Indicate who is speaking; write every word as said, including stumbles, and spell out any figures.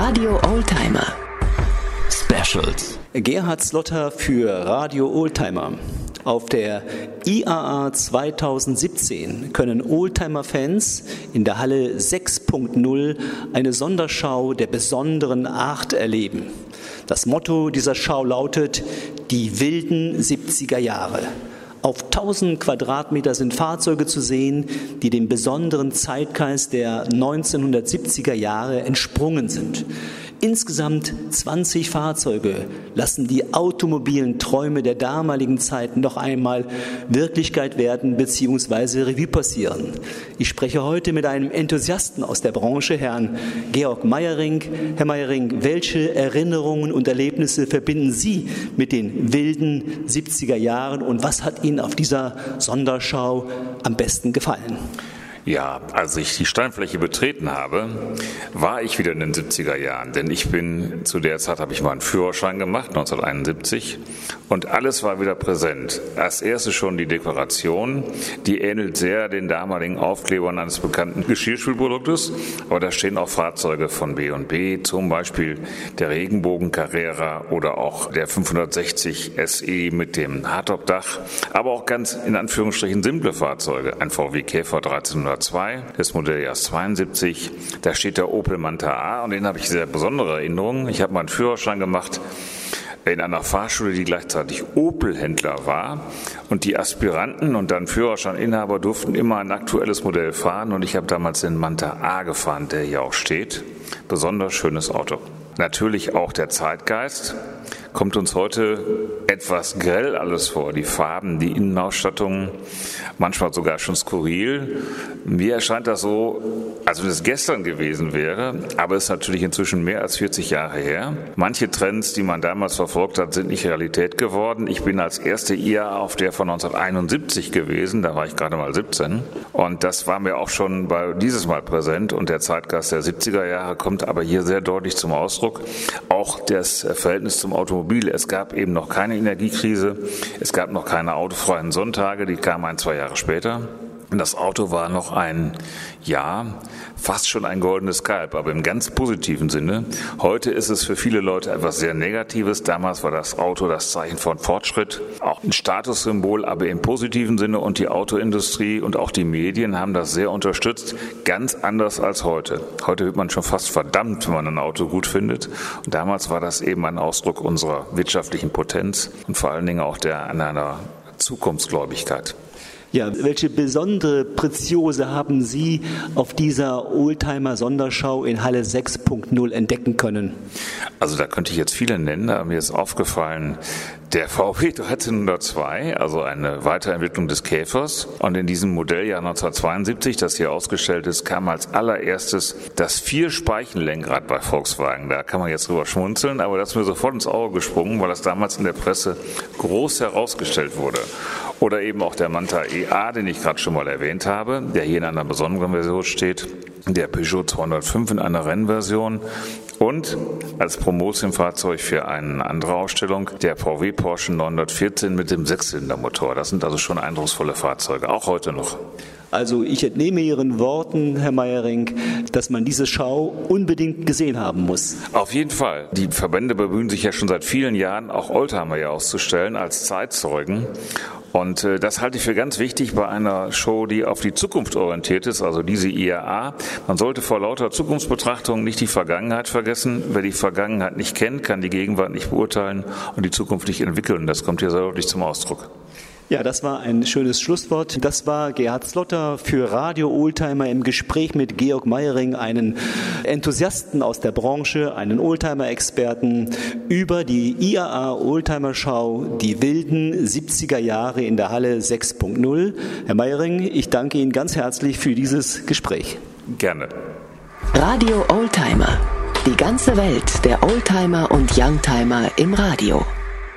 Speaker 1: Radio Oldtimer Specials.
Speaker 2: Gerhard Slotter für Radio Oldtimer. Auf der I A A zweitausendsiebzehn können Oldtimer-Fans in der Halle sechs Punkt null eine Sonderschau der besonderen Art erleben. Das Motto dieser Schau lautet: Die wilden siebziger Jahre. Auf tausend Quadratmeter sind Fahrzeuge zu sehen, die dem besonderen Zeitgeist der neunzehnhundertsiebziger Jahre entsprungen sind. Insgesamt zwanzig Fahrzeuge lassen die automobilen Träume der damaligen Zeit noch einmal Wirklichkeit werden bzw. Revue passieren. Ich spreche heute mit einem Enthusiasten aus der Branche, Herrn Georg Meyering. Herr Meyering, welche Erinnerungen und Erlebnisse verbinden Sie mit den wilden siebziger Jahren und was hat Ihnen auf dieser Sonderschau am besten gefallen?
Speaker 3: Ja, als ich die Steinfläche betreten habe, war ich wieder in den siebziger Jahren. Denn ich bin, zu der Zeit habe ich mal einen Führerschein gemacht, neunzehnhunderteinundsiebzig, und alles war wieder präsent. Als erstes schon die Dekoration, die ähnelt sehr den damaligen Aufklebern eines bekannten Geschirrspülproduktes, aber da stehen auch Fahrzeuge von B und B, zum Beispiel der Regenbogen Carrera oder auch der fünfhundertsechzig S E mit dem Hardtop-Dach, aber auch ganz in Anführungsstrichen simple Fahrzeuge, ein V W Käfer dreizehnhundertzwei des Modelljahres zweiundsiebzig, da steht der Opel Manta A und den habe ich sehr besondere Erinnerungen. Ich habe meinen Führerschein gemacht in einer Fahrschule, die gleichzeitig Opel-Händler war, und die Aspiranten und dann Führerscheininhaber durften immer ein aktuelles Modell fahren und ich habe damals den Manta A gefahren, der hier auch steht. Besonders schönes Auto. Natürlich auch der Zeitgeist. Kommt uns heute etwas grell alles vor, die Farben, die Innenausstattung, manchmal sogar schon skurril. Mir erscheint das so, als wenn es gestern gewesen wäre, aber es ist natürlich inzwischen mehr als vierzig Jahre her. Manche Trends, die man damals verfolgt hat, sind nicht Realität geworden. Ich bin als erste I A A auf der von neunzehnhunderteinundsiebzig gewesen, da war ich gerade mal siebzehn, und das war mir auch schon bei dieses Mal präsent und der Zeitgeist der siebziger Jahre kommt aber hier sehr deutlich zum Ausdruck. Auch das Verhältnis zum Automobil. Es gab eben noch keine Energiekrise, es gab noch keine autofreien Sonntage, die kamen ein, zwei Jahre später. Und das Auto war noch ein, ja, fast schon ein goldenes Kalb, aber im ganz positiven Sinne. Heute ist es für viele Leute etwas sehr Negatives. Damals war das Auto das Zeichen von Fortschritt, auch ein Statussymbol, aber im positiven Sinne. Und die Autoindustrie und auch die Medien haben das sehr unterstützt, ganz anders als heute. Heute wird man schon fast verdammt, wenn man ein Auto gut findet. Und damals war das eben ein Ausdruck unserer wirtschaftlichen Potenz und vor allen Dingen auch der einer Zukunftsgläubigkeit.
Speaker 2: Ja, welche besondere Preziose haben Sie auf dieser Oldtimer-Sonderschau in Halle sechs Punkt null entdecken können?
Speaker 3: Also da könnte ich jetzt viele nennen, aber mir ist aufgefallen, der V W dreizehnhundertzwei, also eine Weiterentwicklung des Käfers. Und in diesem Modelljahr neunzehnhundertzweiundsiebzig, das hier ausgestellt ist, kam als allererstes das Vier-Speichen-Lenkrad bei Volkswagen. Da kann man jetzt drüber schmunzeln, aber das ist mir sofort ins Auge gesprungen, weil das damals in der Presse groß herausgestellt wurde. Oder eben auch der Manta E A, den ich gerade schon mal erwähnt habe, der hier in einer besonderen Version steht, der Peugeot zweihundertfünf in einer Rennversion und als Promotionsfahrzeug für eine andere Ausstellung der V W Porsche neunhundertvierzehn mit dem Sechszylindermotor. Das sind also schon eindrucksvolle Fahrzeuge, auch heute noch.
Speaker 2: Also ich entnehme Ihren Worten, Herr Meyering, dass man diese Schau unbedingt gesehen haben muss.
Speaker 3: Auf jeden Fall. Die Verbände bemühen sich ja schon seit vielen Jahren, auch Oldtimer hier auszustellen als Zeitzeugen. Und äh, das halte ich für ganz wichtig bei einer Show, die auf die Zukunft orientiert ist, also diese I A A. Man sollte vor lauter Zukunftsbetrachtung nicht die Vergangenheit vergessen. Wer die Vergangenheit nicht kennt, kann die Gegenwart nicht beurteilen und die Zukunft nicht entwickeln. Das kommt hier sehr deutlich zum Ausdruck.
Speaker 2: Ja, das war ein schönes Schlusswort. Das war Gerhard Slotter für Radio Oldtimer im Gespräch mit Georg Meyering, einen Enthusiasten aus der Branche, einen Oldtimer-Experten über die I A A Oldtimer-Schau, die wilden siebziger Jahre in der Halle sechs Punkt null. Herr Meyering, ich danke Ihnen ganz herzlich für dieses Gespräch.
Speaker 3: Gerne.
Speaker 1: Radio Oldtimer. Die ganze Welt der Oldtimer und Youngtimer im Radio.